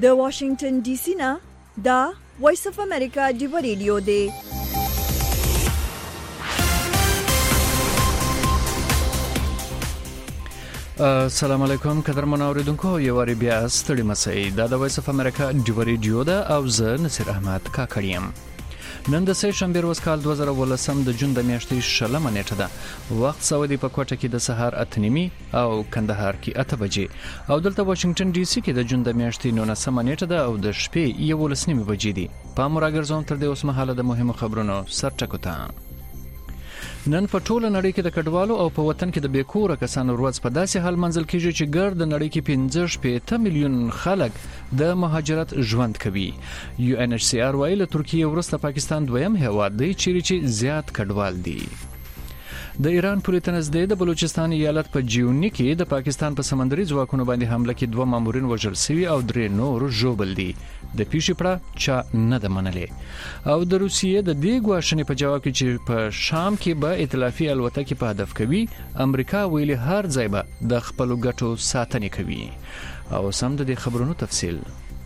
د واشنگټن ډي سي نه دا وایس اف امریکا دی ریډیو دی. السلام علیکم قدرمن اوریدونکو یو واری بیا ستړي مسئ دا د وایس اف امریکا دی ریډیو ده او زه نصیر احمد کاکړیم. نن د سه شنبه ورځ کال 2018 د جون د میاشتې شلمه نیټه ده. وخت سعودي په کوټه کې د سهار 8:30 او کندهار کې 8 بجې او دلته واشنگټن ډي سي کې د جون د میاشتې 19 نیټه ده او د شپې 11:30 بجې دي. په مراګرزون تر دې اوس مهاله د مهمو خبرونو سرټکوته. نن په ټوله نړۍ کې د کډوالو او په وطن کې د بیکوره کسانو ورځ په داسې حال منځل کیږي چې ګرد د نړۍ کې 15 میلیون خلک د مهاجرت ژوند کوي. UNHCR وایي له ترکیه وروسته پاکستان دویم هیواد دی چې زیات کډوال دي. د ایران پولیسو د بلوچستان ایالت په جیونی کې د پاکستان په سمندري ځواکونو باندې حمله کې 2 مامورین وژل شوي او 3 نور ژوبل دي. د پیښې پړه چا نه ده منلې او د روسیې د دې غواښنې په جواب کې چې په شام کې به ائتلافي الوتکې په هدف کوي، امریکا ویلي هر ځای به د خپل ګټو ساتنه کوي. او سم د خبرونو تفصیل.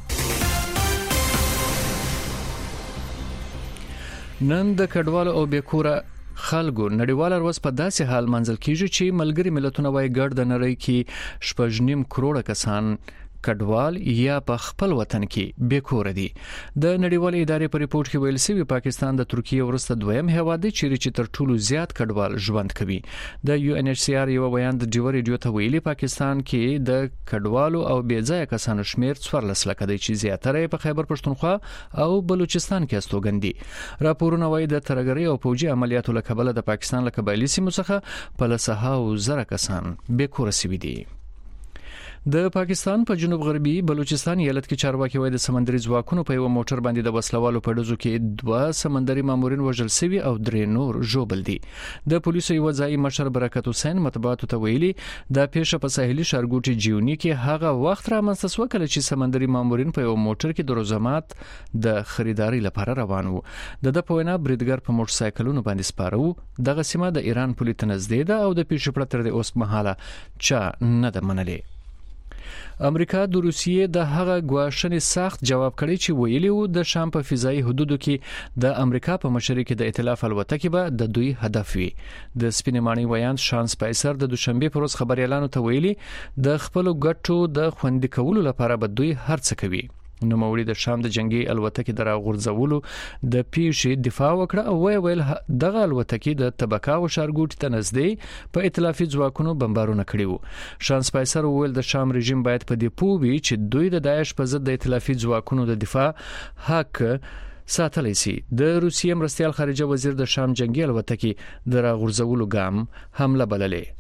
نن د کډوالو او بیکوره خلکو نړیواله ورځ په داسې حال منځل کیږي چې ملګری ملتونه وايي ګرد د نړۍ کې 6.5 کروڑه کسان کډوال یا په خپل وطن کې بیکوره دي. د نړیوالې ادارې په ریپورت کې ویل شوی پاکستان د ترکیه وروسته دویم هیواد دی چې تر ټولو زیات کډوال ژوند کوي. د UNHCR یو بیان د ډیور ریډیو ته ویلي پاکستان کې د کډوالو او بیځایه کسانو شمیر 14 لکه دی چې زیاتره په خیبر پښتونخوا او بلوچستان کې استوګن دي. راپورونه وايي د ترګری او فوجي عملیاتو له کبله د پاکستان له قبایلی سیمو څخه په لسهاو زره کسان بیکوره شوي دي. د پاکستان په جنوب غربي بلوچستان ایالت کې چارواکي وایي د سمندري ځواکونو په یو موټر باندې د وسلوالو په ډزو کې 2 سمندري مامورین وژل شوي او 3 نور ژوبل دي. د پولیسو یو ځای مشر برکت حسین مطبوعاتو ته ویلي د پیښه په ساحلي ښارګوټي جیونی کې هغه وخت را منځته شو کله چې سمندري مامورین په یو موټر کې د روزمات د خریداري لپاره روان وو. د په وینا بریدګر په موټر سایکلونو باندې سپارو. دغه سیمه د ایران پولیسو نږدې ده او د پیښې پړه تر دې اوس مهاله چا نه ده منلې. امریکا د روسیې د هغه غواښنې سخت جواب کړی چې ویلي وو د شام په فضایي حدودو کې د امریکا په مشرۍ کې د ائتلاف الوتکې به د دوی هدف وي. د سپینمانی ویان شان سپایسر د دوشنبه پر ورځ خبريالانو ته ویلي د خپل ګټو د خوندي کولو لپاره به دوی هرڅه کوي. نو موري د شام د جنگي الوتکې د راغورځولو د پیښې دفاع وکړه او ویل دغه الوتکې د تبکاو ښارګوټي ته نږدې په ائتلافي ځواکونو بمبارونه کړي وو. شان سپایسر ویل د شام رژیم باید په دې پوه وي چې دوی د داعش په ضد د ائتلافي ځواکونو د دفاع حق ساتلی سي. د روسیې مرستيال خارجه وزیر د شام جنگي الوتکې د راغورځولو ګام حمله بللې.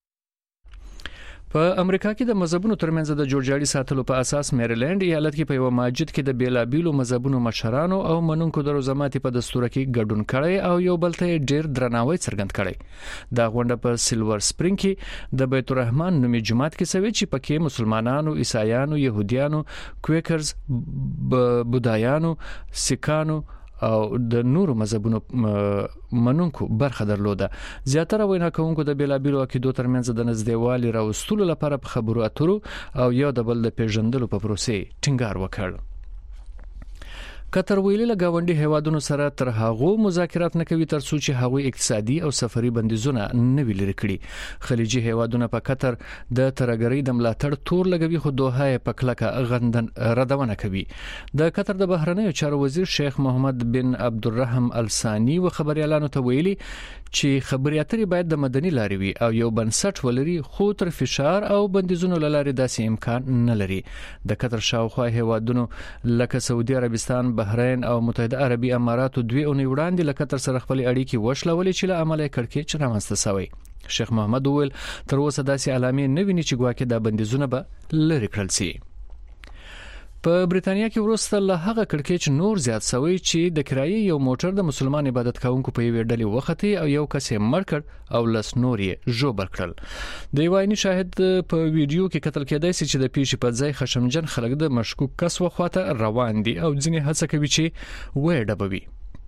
په امریکا کې د مذهبونو ترمنځ د جوړجاړي ساتلو په اساس میریلند ایالت کې په یو مسجد کې د بیلابیلو مذهبونو مشرانو او منونکو د روزماتي په دستور کې ګډون کړي او یو بل ته ډیر درناوی څرګند کړي. دا غونډه په سیلور سپرینګ کې د بیت الرحمن نومي جماعت کې شوې چې پکې مسلمانانو، عیسایانو، يهوديانو، کویکرز، بودایانو، سیکانو او د نورو مذهبونو منونکو برخه درلوده. زیاتره وینا کوونکو د بیلابیلو عقیدو ترمنځ د نزدېوالي راوستلو لپاره په خبرو اترو او یو د بل د پیژندلو په پروسې ټینګار وکړ. قطر ویلي له گاونډي هیوادونو سره تر هغه مذاکرات نه کوي تر څو چې هغوی اقتصادي او سفري بندیزونه نه ویل کړي. خلیجي هیوادونه په قطر د ترګری د ملاتړ تور لګوي خو دوحه په کلکه غندن ردونه کوي. د قطر د بهرنیو چارو وزیر شیخ محمد بن عبدالرحیم الثانی و خبريالانو ته ویلي چې خبري اترې باید د مدني لارې وي او یو بنسټ ولري خو تر فشار او بندیزونو لارې داسې امکان نه لري. د قطر شاوخوا هیوادونو لکه سعودي عربستان، بحرین او متحده عربي اماراتو 2 اونۍ وړاندې له قطر سره خپل اړیکې وشلولې چې له عمله کړکېچ رامنځته شوی. شیخ محمد وویل تر اوسه داسې علامې نه ویني چې ګواکې د بندیزونه به لري کړل شي. په بریتانیا کې وروسته له هغه کړکېچ نور زیات شوی چې د کرایي یو موټر د مسلمان عبادت کوونکو په یوې ډلې وختي او یو کس یې مړ کړ او لس نور یې ژوبل کړل. د یو عیني شاهد په ویډیو کې قتل کېدای شي چې د پیښې په ځای خشمجن خلک د مشکوک کس وخواته روان دي او ځینې هڅه کوي چې وې ډبوي.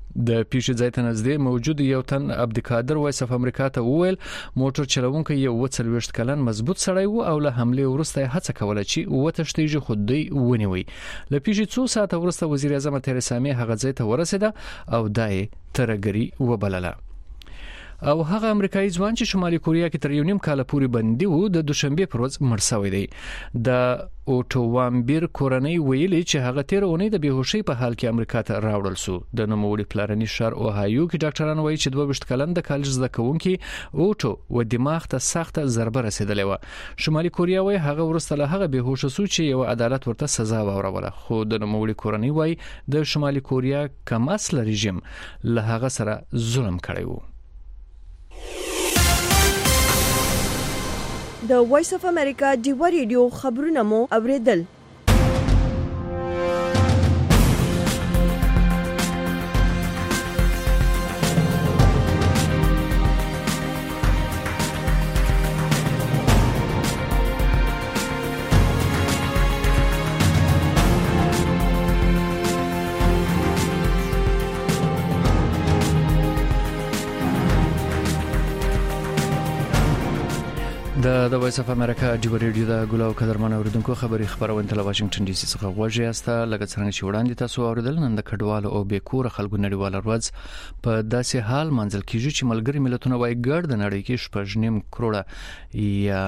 د پیښې ځای ته نږدې موجود یو تن عبدالقادر وایس اف امریکا ته وویل موټر چلوونکی یو 40 کلن مضبوط سړی و او له حمله وروسته هڅه کوله چې وتښتیږي خو دوی ونیوي. له پیښې څو ساعته وروسته وزیر اعظم تریسا مې هغه ځای ته ورسېده او دای ترګری وبلله. او هغه امریکایي ځوان چې شمالي کوریا کې تر 1.5 کال پورې بندي و د دوشنبه پر ورځ مړ شوی دی. د اوټوامبیر کورنۍ ویلي چې هغه تیر اونۍ د بیهوشۍ په حال کې امریکا ته راوړل شو. د نوموړي پلارني شهر اوهایو کې ډاکټران وایي چې 22 کلن د کالج زده کوونکي اوټو و دماغ ته سخته ضربه رسیدلې و. شمالي کوریا وایي هغه ورسته له هغه بیهوش شو چې یو عدالت ورته سزا وروړه. خو د نوموړي کورنۍ وایي د شمالي کوریا کم اصل رژیم له هغه سره ظلم کړی و. د وایس اف امریکا ډیوا ریډیو خبرونه مو اوریدل. د وایس اف امریکا ډیوا ریډیو د ګلاو قدرمن اوریدونکو خبرونه تل واشنگټن ډي سي څخه غوږی یاسته. لکه څنګه چې وړاندې تاسو اوریدل نن د کډوالو او بیکور خلکو نړیواله ورځ په داسې حال منځل کیږي چې ملګری ملتونه وايي ګډ د نړۍ کې 6.5 کروڑه یا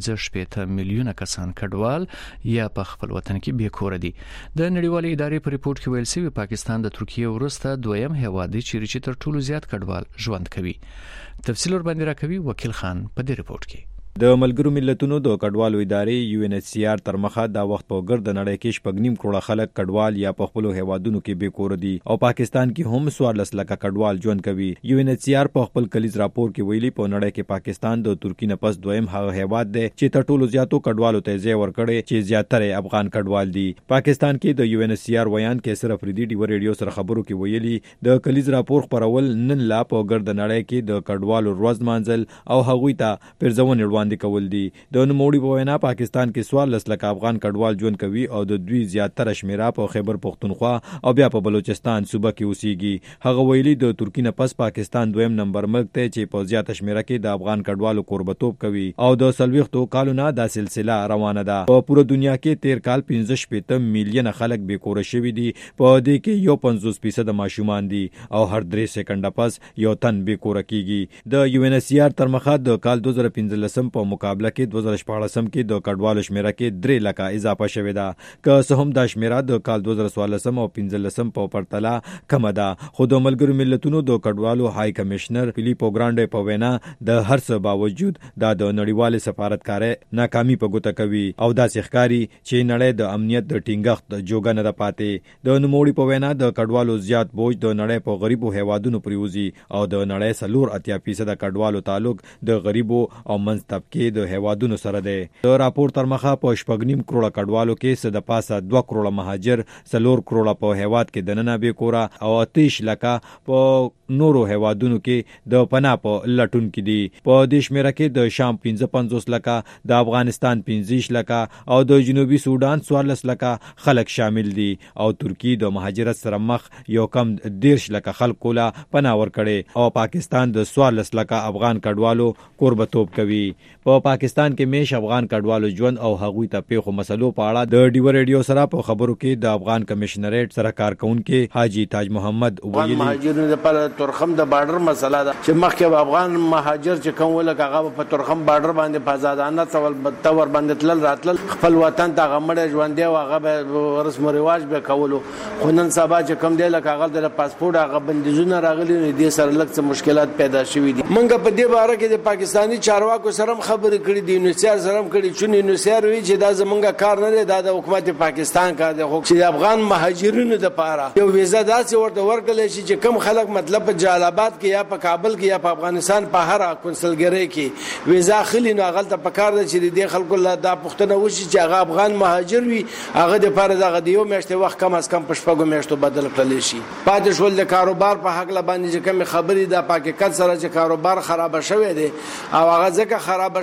15 میلیونه کسان کډوال یا په خپل وطن کې بیکور دي. د نړیوالې ادارې په ریپورت کې ویل شوی پاکستان د ترکیه وروسته دویم هیواد دی چې تر ټولو زیات کډوال ژوند کوي. تفصیل ور باندې راکوي وکیل خان په دې ریپورت کې. د ملګرو ملتونو د کډوالو ادارې UNHCR تر مخه دا وخت په ګرد نړۍ کې 6.5 کروڑه خلک کډوال یا په خپل هیوادونو کې بیکور دي او پاکستان کې هم 14 لکه کډوال ژوند کوي. UNHCR په خپل کلیز راپور کې ویلي په نړۍ کې پاکستان د ترکیې نه پس دویم هغه هیواد دی چې تر ټولو زیاتو کډوالو ته ځای ورکړي چې زیاتره افغان کډوال دي. پاکستان کې د UNHCR ویان کې صرف ریډي ډیوا ریډیو سره خبرو کې ویلي د کلیز راپور خبرول نن لا په ګرد نړۍ کې د کډوالو ورځ مانځل او هغوی ته پرځونه وړاندې کول دي. د نوموړي په وینا پاکستان کې 14 لکه افغان کډوال ژوند کوي او د دوی زیاتره شمیره په خیبر پختونخوا او بیا په بلوچستان صوبه کې اوسېږي. هغه ویلي د ترکیې نه پس پاکستان دویم نمبر ملک دی چې په زیاته شمیره کې د افغان کډوالو قربتوب کوي او د 40 کالونو د سلسله روانه ده. په پوره دنیا کې 13 کال 15 میلیونه خلک بیکور شوي دي. په دې کې 50% ماشومان دي او هر 3 سکند پس یو تن بیکور کیږي. د UNHCR تر مخه د کال 2015 په مقابله کې 2014 کې د کډوالو شمیره کې 3 لکه اضافه شوې ده. که څه هم د شمیره د کال 2014 او 15 په پرتله کم ده، خو د ملګرو ملتونو د کډوالو های کمشنر فلیپو ګرانډي په وینا د هر څه باوجود د نړیوال سفارتکارۍ ناکامي په ګوته کوي او دا ښکاري چې نړۍ د امنیت د ټینګښت جوګه نه ده پاتې. د نوموړي په وینا د کډوالو زیات بوج د نړۍ په غریبو هیوادونو پریوزي او د نړۍ 80% کډوالو تعلق د غریبو او منځ طبقه د هیوادونو سره دی. د راپور تر مخه په 6.5 کروڑه کډوالو کې څه د پاسه 2 کروڑه مهاجر، 4 کروڑه په هیواد کې د ننه بیکوره او 30 لکه په نورو هیوادونو کې د پناه په لټون کې دي. په دې شمیره کې د شام 55 لکه، د افغانستان 15 لکه او د جنوبي سودان 14 لکه خلک شامل دي او ترکیه د مهاجرت سره مخ یو کم 13 لکه خلکو لا پناه ورکړي او پاکستان د 14 لکه افغان کډوالو قربتوب کوي. په پاکستان کې میش افغان کډوالو ژوند او هغوی ته پیښو مسلو په اړه د ډیوا ریډیو سره په خبرو کې د افغان کمشنریټ سره کارکونکو حاجی تاج محمد ویلي مهاجرینو لپاره تورخم د بارډر مسله ده چې مخکې افغان مهاجر چې کوم ولکه هغه په تورخم بارډر باندې په آزادانه تور باندې تل راتل خپل وطن ته غمړې ژوند دی او هغه به رسم او رواج به کولو. خو نن سبا چې کوم دی لکه هغه د پاسپورت هغه بندیزونه راغلي نو دې سره لږ مشکلات پیدا شوي دي. موږ په دې باره کې د پاکستاني چارواکو سره خبرې کړې دي، نو سیار سره کړي چې نو سیار وی چې دا زمونږ کار نه دی، دا د حکومت پاکستان کار دی. خو چې افغان مهاجرینو د پاره یو ویزا داسې ورته ورکړل شي چې کم خلک مطلب په جلالاباد کې یا په کابل کې یا په افغانستان په هر کنسلګری کې ویزا خلی نو غلطه پکار ده چې د خلکو لا د پښتنه وشي چې هغه افغان مهاجر وي، هغه د پاره دغه دیو میاشتې وخت کم از کم په شپږو میاشتو بدل کړل شي. پاتې شول د کاروبار په حق لا باندې چې کوم خبرې د پاکستان سره چې کاروبار خراب شوی دی او هغه ځکه خراب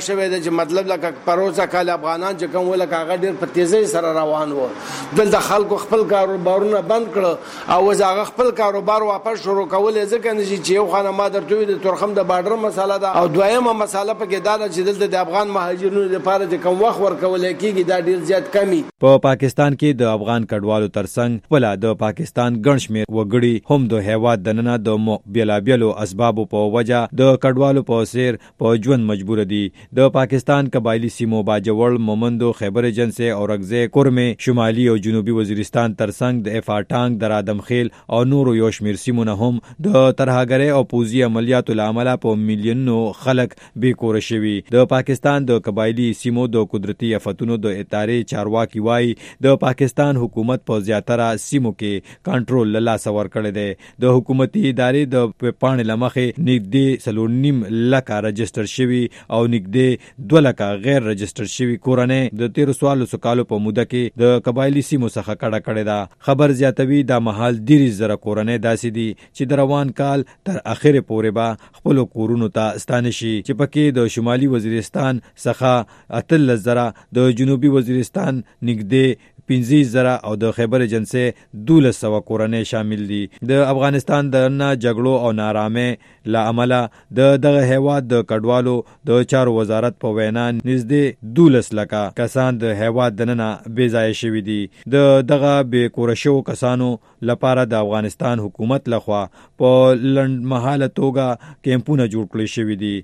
وخت شوی دی چې مطلب لکه پروسه کال افغانان چې کوم ولکه هغه ډیر په تیزی سره روان وو. دلته خلکو خپل کاروبارونه بند کړ او هغه خپل کاروبار واپس شروع کول ځکه نه چې یو خانه ما درته د تورخم د بارډر مسله ده او دویمه مسله پکې دا چې دلته د افغان مهاجرینو لپاره چې کوم وخت ورکول کېږي دا ډیر زیات کمی. په پاکستان کې د افغان کډوالو ترڅنګ خپل د پاکستان ګڼ شمېر وګړي هم د هیواد دننه د بیلابیلو اسبابو په وجه د کډوالو په سیر په ژوند مجبور دي. د پاکستان قبایلی سیمو باجوړ، مومندو، خیبر ایجنسی، اورګزی، کورمې، شمالي او جنوبي وزیرستان ترڅنګ د افاټانګ، در آدمخیل او نورو یو شمېر سیمو نه هم د ترهګرۍ او پوځي عملیاتو له امله په میلیونونو خلک بې کوره شوي. د پاکستان د قبایلی سیمو د قدرتي آفتونو د ادارې چارواکي وایي د پاکستان حکومت په زیاتره سیمو کې کنټرول له لاسه ورکړی دی. د حکومتي ادارې د پاڼې له مخې نږدې 4.5 لکه رجسټر شوي او نږدې 2 لکه غیر رجسټر شوي کورنۍ د 13 کالو په موده کې د قبایلی سیمو څخه کډه کړې ده. خبر زیاتوي دا مهال 30,000 کورنۍ داسې دي چې د روان کال تر اخره پورې به خپل کورونو ته ستانه شي چې پکې د شمالي وزیرستان څخه 18,000، د جنوبي وزیرستان نږدې 15,000 او د خیبر ایجنسی 1200 کورنۍ شامل دي. د افغانستان د جګړو او نارامۍ له امله دغه هیواد د کډوالو د چارو وزارت په وینا نږدې 12 لکه کسان د هیواد دننه بې ځایه شوي دي. دغه بې کوره شوو کسانو لپاره د افغانستان حکومت لخوا په لنډمهاله توګه کیمپونه جوړ کړي شوي دي.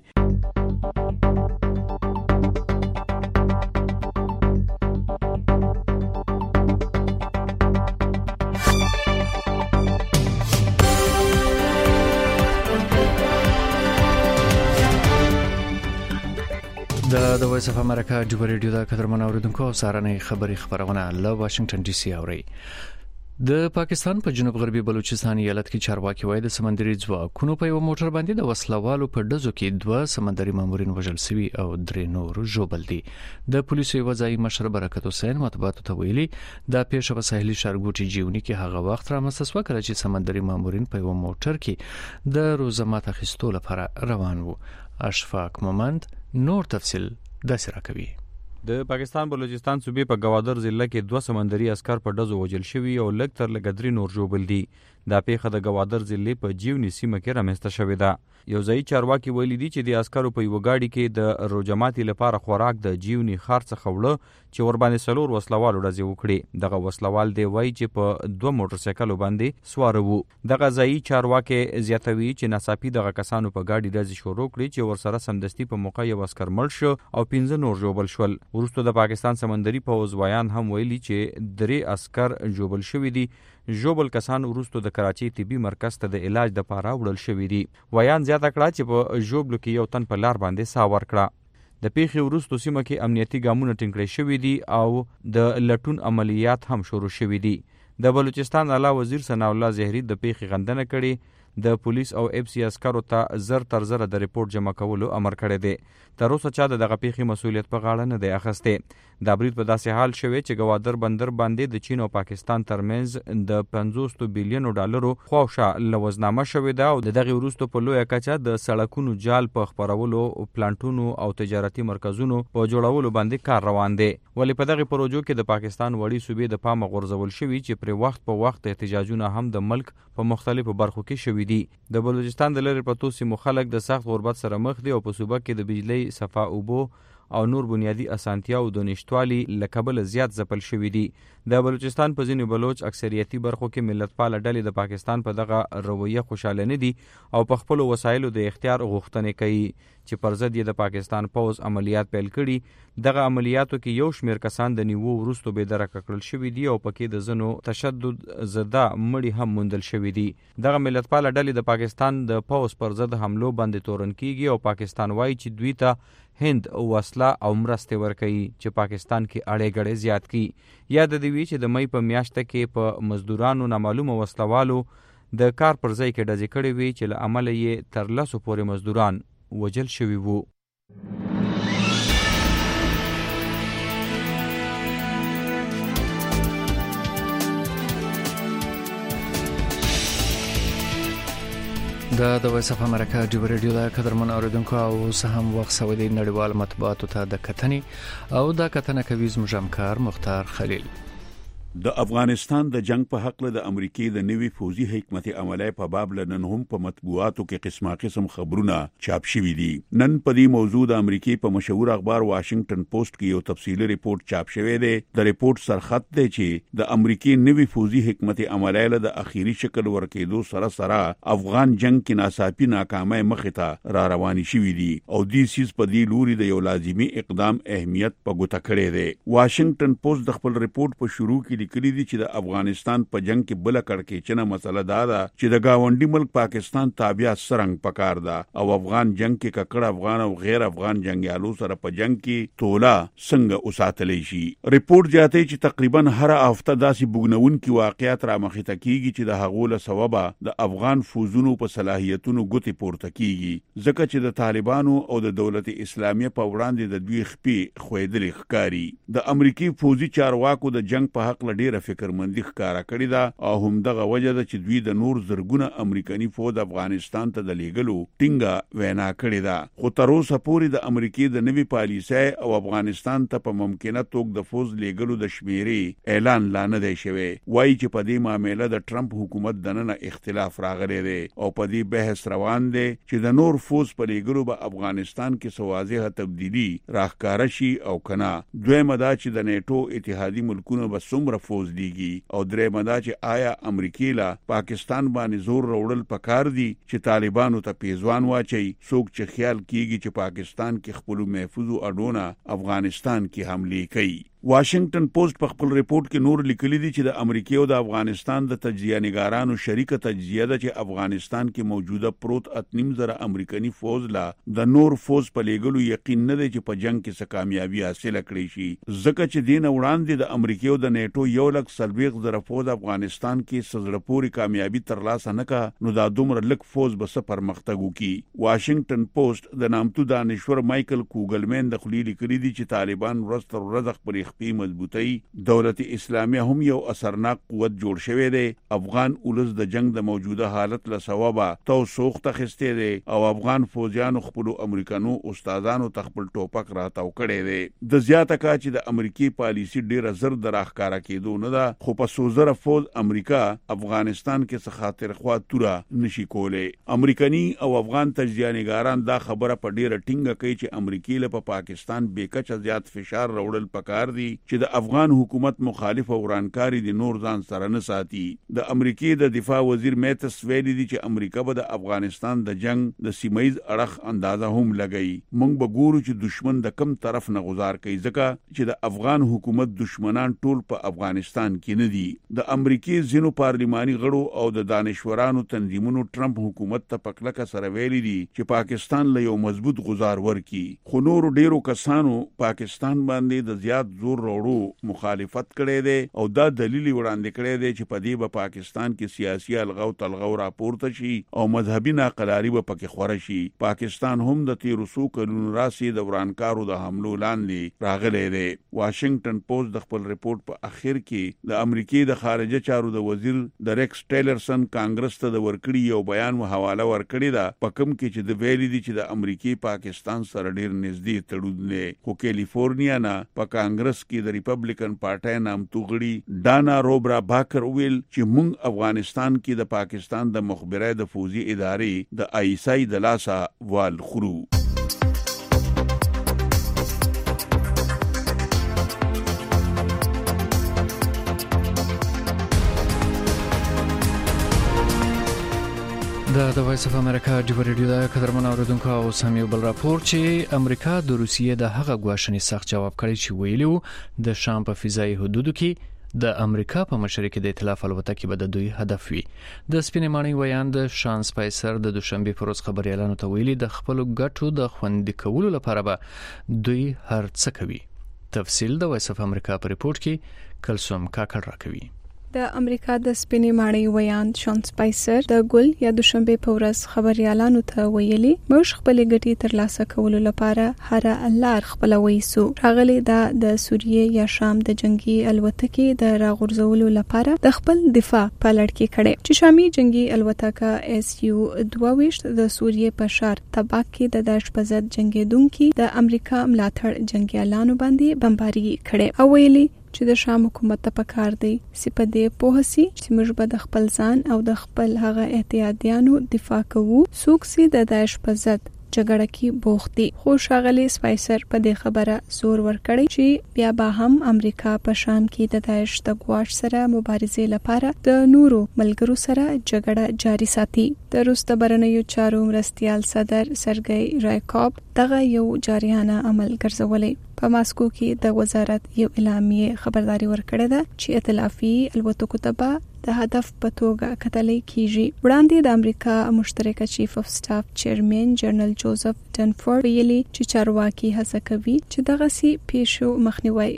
د وایس اف امریکا ډیو ریډیو د قدرمن اوریدونکو او سارنې خبرونه له واشنگټن ډي سي اوري. د پاکستان په جنوب غربي بلوچستان ایالت کې چارواکي وایي د سمندري ځواکونو په یو موټر باندې د وسلوالو په ډزو کې 2 سمندري مامورین وژل شوي او 3 نور ژوبل دي. د پولیسو وزارت مشر برکت حسین مطبوعاتو ته ویلي دا پیښه په ساحلي ښارګوټي جیونی کې هغه وخت رامنځته شوه کله چې سمندري مامورین په یو موټر کې د روزمات اخیستو لپاره روان وو. اشفاق مومند نور تفصیل داسې راکوي. د پاکستان بلوچستان صوبې په گوادر ضلع کې 2 سمندري عسكر په ډزو وژل شوي او لږ تر لږه 3 نور ژوبل دي. دا پیښه د گوادر ضلع په جیونی سیمه کې رامنځته شوې ده. یو ځایي چارواکي ویلي دي چې د عسکرو په یو گاډي کې د روجماتي لپاره خوراک د جیونی ښار څخه وړه چې ور باندې 4 وسلوالو ډزې وکړي. دغه وسلوال دی وایي چې په 2 موټر سایکلو باندې سوار وو. دغه ځایي چارواکي زیاتوي چې ناڅاپي دغه کسانو په گاډي ډزې شروع کړې چې ور سره سمدستي په موقع یو عسکر مړ شو او 15 نور ژوبل شول. وروسته د پاکستان سمندري پوځ وایان هم ویلي چې 3 عسکر ژوبل شوي دي. ژوبل کسان وروسته د کراچي طبي مرکز ته د علاج لپاره وړل شوي دي. وایان زیاته کړه چې په ژوبلو کې یو تن په لار باندې ساه ورکړه. د پیښې وروسته سیمه کې امنیتي ګامونه ټینګ کړي شوي دي او د لټون عملیات هم شروع شوي دي. د بلوچستان اعلی وزیر ثناء الله زهري د پیښې غندنه کړې. د پولیس او اف سی عسکرو ته زر تر زر د ریپورت جمع کولو امر کړی دی. تر اوسه چا دغه پیښې مسؤلیت په غاړه نه دی اخیستی. دا برید په داسې حال شوی چې گوادر بندر باندې د چین او پاکستان ترمنځ د 50 بلین ډالرو خواوشا لوزنامه شوې ده او دغه وروسته په لویه کچه د سړکونو جال په خپرولو، پلانټونو او تجارتي مرکزونو په جوړولو باندې کار روان دی. ولې په دغه پروژو کې د پاکستان وړي صوبې د پامه غورځول شوي چې پر وخت په وخت احتجاجونه هم د ملک په مختلفو برخو کې شوي دي. د بلوچستان د لری پرتو سیمو خلک د سخت غربت سره مخ دي او په صوبه کې د بجلی، صفا اوبو او نور بنیادی اسانتیاو د نشټوالي لکبل زیات ځپل شوي دي. د بلوچستان په ځینو بلوچ اکثریتي برخو کې ملتپال ډلې د پاکستان په دغه رویه خوشاله نه دي او په خپل وسایلو د اختیار غوښتنې کوي چې پر ضد یې د پاکستان پوځ عملیات پیل کړي. دغه عملیاتو کې یو شمیر کسان د نیوو وروسته بې درکه کړل شوي دي او پکې د ځینو تشدد زده مړي هم موندل شوي دي. دغه ملتپال ډلې د پاکستان د پوځ پر ضد حملو باندې تورن کیږي او پاکستان وایي چې دوی ته هند وسله او مرستې ورکوي چې پاکستان کې اړې ګړې زیات کړي. یاد دی وی چې د مې په میاشت کې په مزدورانو نامعلومه وسلوالو د کار پر ځای کې ډزې کړې وي چې له امله یې تر 100 پورې مزدوران وژل شوي وو. د وایس اف امریکا د ریډیو د قدرمن اوریدونکو او سهم وخت سعودي نړیوال مطبوعاتو ته د کتنې او د کتنې کوي زموږ همکار مختار خلیل. د افغانستان د جنگ په حق له د امریکای د نوي فوزي حکمت عملی په باب لنن هم په مطبوعاتو کې قسمه قسم خبرونه چاپ شوي دي. نن په دې موضوع د امریکای په مشهور اخبار واشنگټن پوسټ کې یو تفصیلی ریپورت چاپ شوی دی. د ریپورت سرخط دی چې د امریکای نوي فوزي حکمت عملی له د اخیری شکل ورکېدو سره سره افغان جنگ کې ناڅاپي ناکامۍ مخې ته را روانې شوې دي او دې سیس په دې لوري د یو لازمي اقدام اهمیت په ګوته کړی دی. واشنگټن پوسټ د خپل ریپورت په شروع کې لیکلي دي چې د افغانستان په جنگ کې بل کړکېچنه مسله ده چې د گاونډي ملک پاکستان تابع سرنګ پکار ده او افغان جنگ کې ککړ افغان او غیر افغان جنگیالو سره په جنگ کې تولا څنګه وساتلې شي. ریپورت جاته چې تقریبا هر هفته داسې بوګنون کې واقعیت را مخې ته کیږي چې د هغو له سببه د افغان فوزونو په صلاحیتونو ګوتې پورته کیږي ځکه چې د طالبانو او د دولت اسلامیه په وړاندې د دوی خپې خویدلې ښکاری. د امریکای فوزي چارواکو د جنگ په حق لډیره فکرمندي ښکارا کړې ده او هم دغه وجه ده چې دوی د نور زرګونه امریکایي فوج افغانستان ته د لیګلو ټینګه وینا کړې ده. خو تر اوسه پورې د امریکای د نوي پالیسۍ او افغانستان ته په ممکنه توګه د فوج لیګلو د شمیرې اعلان لا نه دی شوی. وایي چې په دې معاملې د ټرمپ حکومت دننه اختلاف راغلی دی او په دې بحث روان دی چې د نور فوج په لیګلو به افغانستان کې سوازه تبدیلی راښکاره شي او کنه. دویمه دا چې د نیټو اتحادي ملکونو به څومره فوج دیږي او درېمه دا چې آیا امریکای لا پاکستان باندې زور راوړل پکار دي چې طالبانو ته پیزوان واچي. څوک چې خیال کیږي چې پاکستان کې خپل محفوظ اډونه افغانستان کې حمله کوي. واشنگټن پوسټ په خپل ریپورت کې نور لیکلي دي چې د امریکای او د افغانستان د تجزیه نگارانو شریکه تجزیه ده چې افغانستان کې موجوده پروت 8.5 امریکایي فوج لا د نور فوج په لیګلو یقین نه دی چې په جنگ کې څه کامیابی حاصل کړي شي ځکه چې دین وړاندې د امریکای او د نیټو 140,000 فوج افغانستان کې سزړه پوری کامیابی ترلاسه نه کا نو دا دومره لک فوج به څه پرمختګ وکړي. واشنگټن پوسټ د نامتو دانشور مایکل کوګلمن د خلیل کړي دي چې طالبان ورځ تر ورځ خپل په مضبوطی دولت اسلامیه هم یو اثرناک قوت جوړ شوی دی. افغان اولس د جنگ د موجوده حالت له سببه تو سوخته خسته دی او افغان فوجیانو خپل امریکانو استادانو تخپل ټوپک راتاو کړي دي. د زیاته کا چې د امریکای پالیسی ډیره زر دراخکارا کېدو نه ده خو په سوزره فوج امریکا افغانستان کې څه خاطر خوا توره نشي کوله. امریکایي او افغان تجزیه نگاران دا خبره په ډیره ټینګه کوي چې امریکای له پاکستان بیکچ زیات فشار راوړل پکار دي چې د افغان حکومت مخالف او ورانکاری دي نور ځان سره نه ساتي. د امریکای د دفاع وزیر میتس ویلي دي چې امریکا به د افغانستان د جنگ د سیمایز اړخ اندازه هم لګي. موږ به ګورو چې دشمن د کم طرف نه گزار کوي ځکه چې د افغان حکومت دشمنان ټول په افغانستان کې نه دي. د امریکای ځینو پارلماني غړو او د دانشورانو تنظیمونو ټرمپ حکومت ته پکلکه سره ویلي دي چې پاکستان له یو مضبوط گزار ورکي. خو نور ډیرو کسانو پاکستان باندې د زیات زور وروړو مخالفت کړي دي او دا دلیل وړاندې کړي دي چې په دې به پاکستان کې سیاسي الغو تلغو راپورته شي او مذهبي ناقلاري به پکې خوره شي. پاکستان هم د 1300 کلونو راسي د ورانکارو د حملو لاندې راغلي دي. واشنگټن پوسټ د خپل ریپورت په اخر کې د امریکای د خارجه چارو د وزیر د ریکس ټیلرسن کانګرس ته د ورکړي یو بیان حواله ورکړي ده په کوم کې چې د ویلي دي چې د امریکای پاکستان سره ډیر نږدې تړون دی. خو کیلیفورنیا نه په کانګرس کې د ریپبلیکن پارټای نامتو غړي ډانا روبرا باکر ویل چې موږ افغانستان کې د پاکستان د مخبرای د فوزي ادارې د آیسای د لاسا وال خرو. د وایس اف امریکا د ریډیو د قدرمن اوریدونکو او سمې بل راپور چې امریکا د روسیې د هغه غواښنې سخت جواب کړی چې ویلو د شام په فضایي حدودو کې د امریکا په مشرق د ائتلاف الوتکې به د دوی هدف وي. د سپینې ماڼۍ ویاند شان سپایسر د دوشنبه پر ورځ خبريالانو ته ویلي د خپل ګټو د خوندي کولو لپاره به دوی هر څه کوي. تفصیل د وایس اف امریکا په ریپورت کې کلسوم کاکړ راکوي. د امریکا د سپینې ماڼۍ ویاند شون سپایسر د ګل یا دوشنبه په ورځ خبريالانو ته ویلي موږ خپل ګټې ترلاسه کولو لپاره هر لار خپلوي سو راغلي د سوریه یا شام د جنگي الوتکې د راغورځولو لپاره د خپل دفاع په لړ کې کړي چې شامي جنگي الوتکه SU-22 د سوریه په شهر تباک کې د داعش په ضد جنگیدونکو د امریکا ملاتړ جنگیالانو باندې بمباري کړي او ویلي چې د شام حکومت ته پکار دی چې په دې پوهسي چې موږ به د خپل ځان او د خپل هغه احتیاطیانو دفاع کوو څوک چې د داعش په ضد جګړه کې بوخت دي خو ښاغلي سپایسر په دې خبره زور ورکړی چې بیا به هم امریکا په شام کې د داعش د ګواښ سره مبارزې لپاره د نورو ملګرو سره جګړه جاري ساتي د روس د بهرنیو چارو مرستیال صدر سرګی رایکوب دغه یو جاریانه عمل ګرځولې په ماسکو کې د وزارت یو اعلامیه خبرداري ورکړه ده چې ائتلافي الوتکو ته د هدف په توګه کتلې کیږي وړاندې د امریکا مشترکه چیف اف سټاف چیرمن جنرال جوزف ډنفورد ویلي چې چارواکي هڅه کوي چې دغه سي پیښو مخنیوي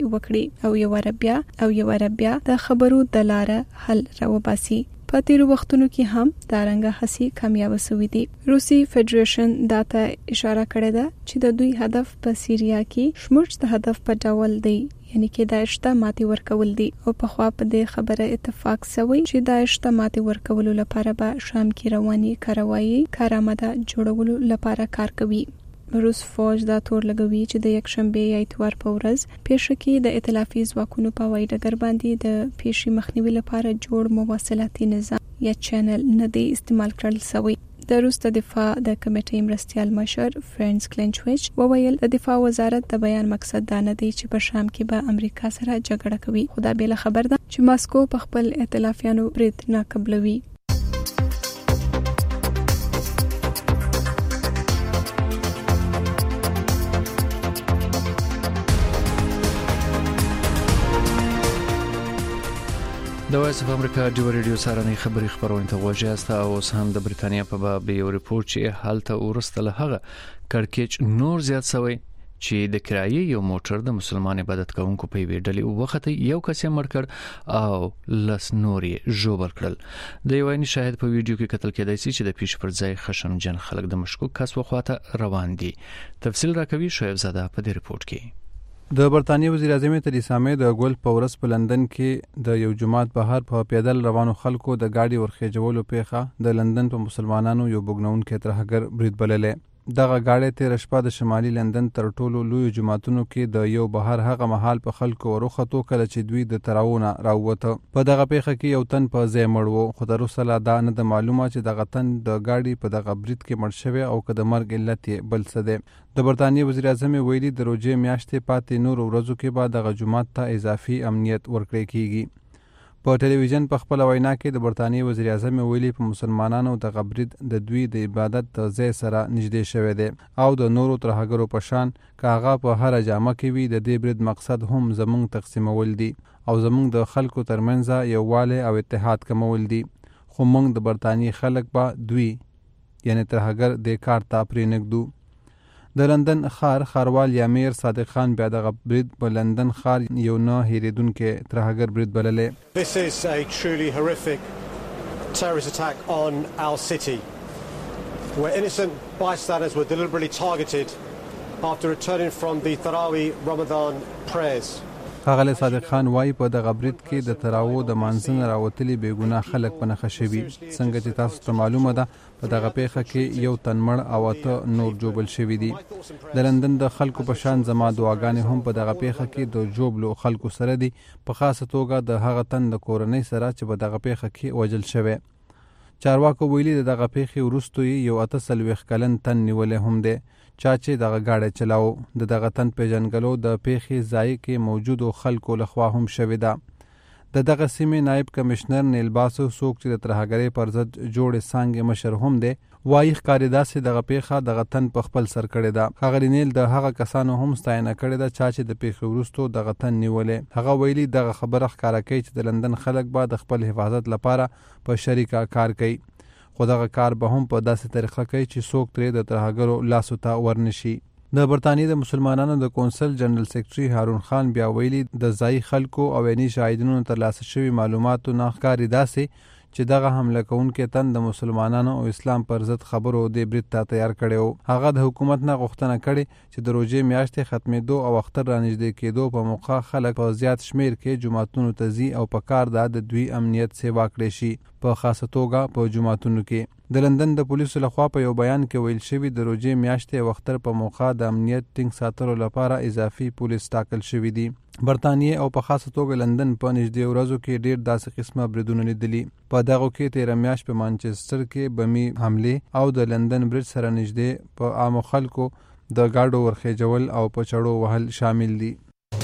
وکړي او یو عربیا د خبرو د لارې حل راوباسي په تیرو وختونو کې هم دا رنګه هڅې کامیاب شوې دي روسي فدریشن داته اشاره کړې ده چې د دوی هدف په سیریا کې شموج د هدف په ډول دی یعنی کې داعش ته ماتي ورکول دي او په خوا په دې خبره اتفاق شوی چې داعش ته ماتي ورکولو لپاره به شام کې رواني کاروایی کارآمده جوړولو لپاره کار کوي روس فوج دا تور لګوي چې د یکشنبه یا اتوار په ورځ پیښه کې د ائتلافي ځواکونو په وای ډګر باندې د پیښې مخنیوي لپاره جوړ مواصلاتي نظام یا چینل نه دی استعمال کړل شوی د روس د دفاع د کمیټې مرستيال مشر فرانس کلینچویچ وویل د دفاع وزارت د بیان مقصد دا نه دی چې په شام کې به امریکا سره جګړه کوي خو دا بل خبر ده چې ماسکو په خپل ائتلافیانو برید نه قبلوي د وایس اف امریکا ډیو ریډیو سارنې خبري خبرونه ته وژاست او هم د بریتانیا په باب یو ریپورت چې حالت ورسته له هغه کړکېچ نور زیات شوی چې د کرایي یو موټر د مسلمان عبادت کوونکو په وی ډلې وخت یو کس مړ کړ او لس نوري جوړ کړل د یو عین شاهد په ویډیو کې قتل کېدای شي چې د پیښ پر ځای خشمجن خلک د مشکوک کس وخواته روان دي تفصیل راکوي شعیب زاده په دې ریپورت کې د برتانیې وزیر اعظم تریسا مې د ګول په ورځ په لندن کې د یو جماعت بهر په پیدل روانو خلکو د گاډي ورخېجولو پیښه د لندن په مسلمانانو یو بګنونکو ترهګر برید بللې دغه گاډي تیر شپه د شمالي لندن تر ټولو لوی جماعتونو کې د یو بهر هغه محل په خلکو ورخته کله چې دوی د تراونه راووته په دغه پیښه کې یو تن په ځای مړ وو خو دروسله دا نه د معلومه چې دغه تن د گاډي په دغه برید کې مړ شوی او که د مرګ علت بل څه دی د برتانیې وزیر اعظم ویلي د روزې میاشتې پاتې نور ورځو کې بعد دغه جماعت ته اضافي امنیت ورکړی کیږي په ټلویزیون په خپل وینا کې د برتانیې وزیر اعظم ویلي په مسلمانانو د غبرید د دوی د عبادت د ځای سره نږدې شوی دی او د نورو ترهګرو په شان کاغه په هر جامه کې وي د دې برید مقصد هم زمونږ تقسیمول دي او زمونږ د خلکو ترمنځ یووالی او اتحاد کمول دي خو موږ د برتانیې خلک به دوی یعنی ترهګر د کار ته پرې نږدو د لندن خاروال یا میر صادق خان بیا د برید په لندن ښار یو نه هیریدونکو ترهګر برید بللې This is a truly horrific terrorist attack on our city where innocent bystanders were deliberately targeted after returning from the Tarawih Ramadan prayers. ښاغلی صادق خان وایي په دغه برید کې د تراوو د مانځنه راوتلي بېګناه خلک په نښه شوي څنګه چې تاسو ته معلومه ده په دغه پیښه کې یو تن مړ او اته نور جوبل شوي دي د لندن د خلکو په شان زما دعاګانې هم په دغه پیښه کې د جوبلو خلکو سره دي په خاصه توګه د هغه تن د کورنۍ سره چې په دغه پیښه کې وژل شوی چارواکو ویلي دغه پیښې وروسته یو 48 کلن تن نیولې هم دی چا چې دغه گاډی چلاو دغه تن پیژنګلو د پیښې ځای کې موجودو خلکو لخوا هم شوې ده دغه سیمې نائب کمشنر نیل باسو څوک چې د ترهګرۍ پر ضد جوړې څانګې مشر هم دی وایي ښکاري داسې دغه پیښه دغه تن په خپل سر کړې ده ښاغلي نیل د هغه کسانو هم ستاینه کړې ده چا چې د پیښې وروسته دغه تن نیولې هغه ویلي دغه خبره ښکاره کوي چې د لندن خلک به د خپل حفاظت لپاره په شریکه کار کوي خو دغه کار به هم په داسې طریقه کوي چې څوک ترې د ترهګرو لاسو ته ورنشي د برتانیې د مسلمانانو د کونسل جنرال سیکریټري هارون خان بیا ویلي د ځای خلکو او عیني شاهدینو ترلاسه شوي معلوماتو نه ښکاري داسې چې دغه حمله کوونکي تن د مسلمانانو او اسلام پر ضد خبرو د برید ته تیار کړي. هغه د حکومت نه غوښتنه کړې چې د روژې میاشتې ختمېدو او اختر رانږدې کېدو په موقع خلک په زیات شمیر کې جماعتونو ته ځي او په کار ده د دوی امنیت سیوا کړی شي، په خاصه توګه په جماعتونو کې. د لندن د پولیسو لخوا په یو بیان کې ویل شوي د روژې میاشتې او اختر په موقع د امنیت ټینګ ساتلو لپاره اضافي پولیس ټاکل شوي دي. برتانیې او په خاصه توګه لندن په نږدې ورځو کې ډیر داسې قسمه بریدونه لیدلي. په دغو کې 13 میاشت په مانچستر کې بمي حمله او د لندن برج سره نږدې په عامو خلکو د گاډو ورخېجول او په چړو وهل شامل دي.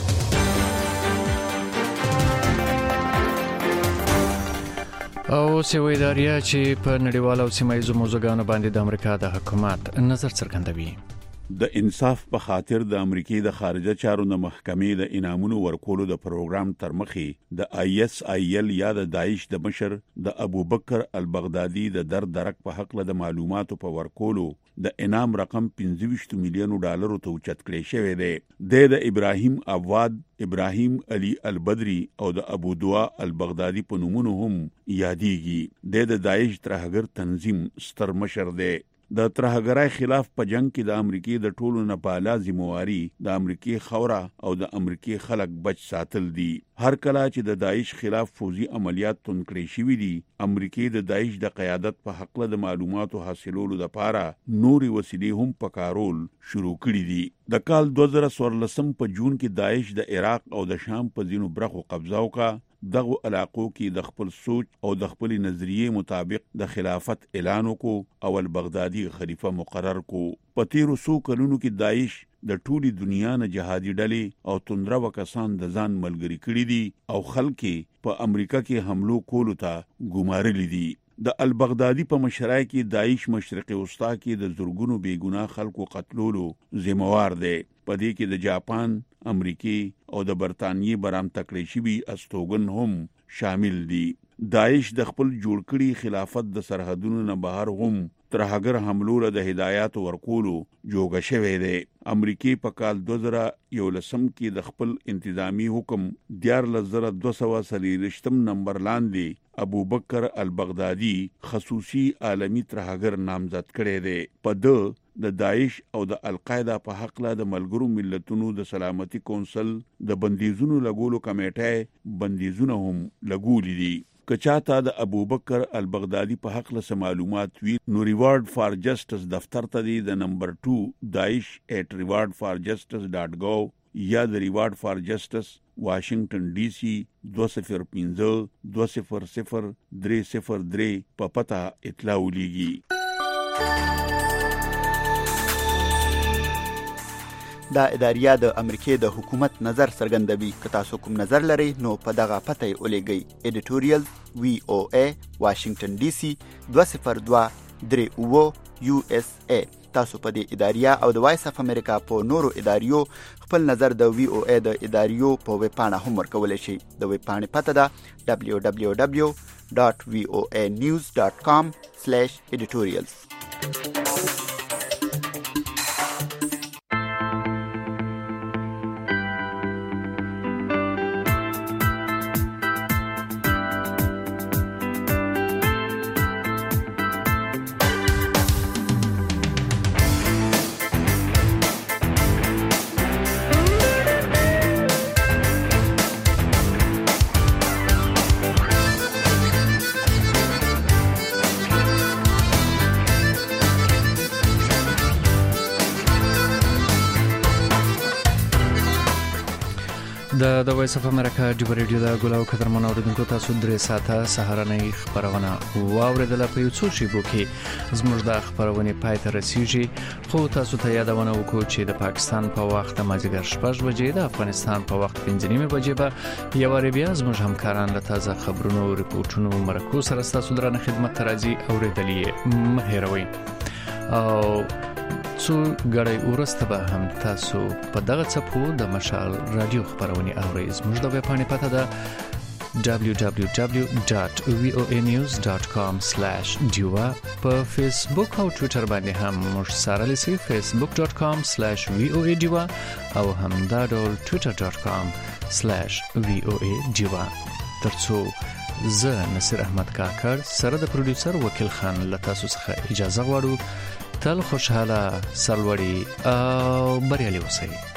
او سیوی داریا چې په نړیوالو او سیمایي موضوعاتو باندې د امریکا د حکومت نظر څرګندوي. د انصاف په خاطر د امریکای د خارجه چارو د محکمې د انعامونو ورکولو د پروګرام تر مخې د ISIL یا د داعش د مشر د ابوبکر البغدادي د درک په حق له د معلوماتو په ورکولو د انعام رقم 25 میلیون ډالر ته اوچت کړی شوی دی. د ابراهیم عواد، ابراهیم علي البدري او د ابو دعا البغدادي په نومونو هم یادېږي. د داعش ترهګر تنظیم ستر مشر دی. د ترهګرۍ خلاف په جنگ کې د امریکای د ټولو نه بالا ذمہواری د امریکای خوره او د امریکای خلک بچ ساتل دي. هر کله چې د داعش خلاف فوزي عملیات تنکړې شوي دي، امریکای د داعش د قیادت په حق له د معلوماتو حاصلولو لپاره نوري وسیلې هم پکارول شروع کړي دي. د کال 2014 په جون کې داعش د عراق او د شام په ځینو برخو قبضه وکړه. دغه علاقو کې د خپل سوچ او د خپل نظریې مطابق د خلافت اعلان وکړو او البغدادي خلیفہ مقرر کو. په تیرو څو کلونو کې داعش د ټولي دنیا نه جهادي ډلې او توندره وکسان د ځان ملګری کړي دي او خلک په امریکا کې حملو کولو ته ګمارلي دي. د البغدادي په مشرۍ کې داعش مشرقي وسطا کې د زورګونو بیګناه خلکو قتلولو ذمہوار دی. په دې کې د جاپان، امریکای او د برتانیې برام تکړه شوي استوګن هم شامل دي. داعش د خپل جوړ کړي خلافت د سرحدونو نه بهر هم ترهګر حملو له د هدایات ورکولو جوګه شوی دی. امریکای په کال 2011 کې د خپل انتظامی حکم 14243 نمبر لاندې ابوبکر البغدادي خصوصي عالمی ترهګر نامزد کړی دی. په د داعش او د القاعده په حق له د ملګرو ملتونو د سلامتي کونسل د بندیزونو لګولو کمیټه بندیزونه هم لګولي دي. کچاته د ابوبکر البغدادي په حق له معلومات وی نو ریوارد فار جسټس دفتر ته دی د نمبر 2 daesh@rewardforjustice.gov یا د ریوارد فار جسټس واشنگټن DC 205-200-303 په پتا اطلاع ولېږي. دا اداریه د امریکای د حکومت نظر څرګندوي. که تاسو کوم نظر لرئ نو په دغه پته یې ولېږئ. editorial VOA Washington DC 202-38 USA. تاسو په دې اداریه او د وایس اف امریکا په نورو اداریو خپل نظر د VOA د اداریو په ویب پاڼه هم ورکولی شئ. د ویب پاڼې پته ده www.voanews.com/editorials. د وایس اف امریکا ډیو ریډیو د ګلاو قدرمن اوریدونکو تاسو درې ساعته سهارنۍ خبرونه واوریدله. په یو څو شیبو کې زموږ د خبرونې پای ته رسیږي، خو تاسو ته یادونه وکړو چې د پاکستان په وخت مازیګر 6 بجې د افغانستان په وخت 5:30 بجې به یو بیا زموږ همکاران له تازه خبرونو او ریپورتونو مرکو سره تاسو درنه خدمت ته راځي. اوریدلې مه هېروئ. او څو غړي ورسته به هم تاسو په دغه څپو د مشال رادیو خبرونه اورئ. زموږ د ویب پاڼې پته ده www.voanews.com/diva په فیسبوک او ټوئیټر باندې هم موږ سره لسی facebook.com/voadiva او همدا ډول twitter.com/voadiva ترڅو زه نصیر احمد کاکړ سره د پروډوسر وکیل خان لتاسو څخه اجازه غواړو تل خوشاله سرلوړي او بریالي اوسئ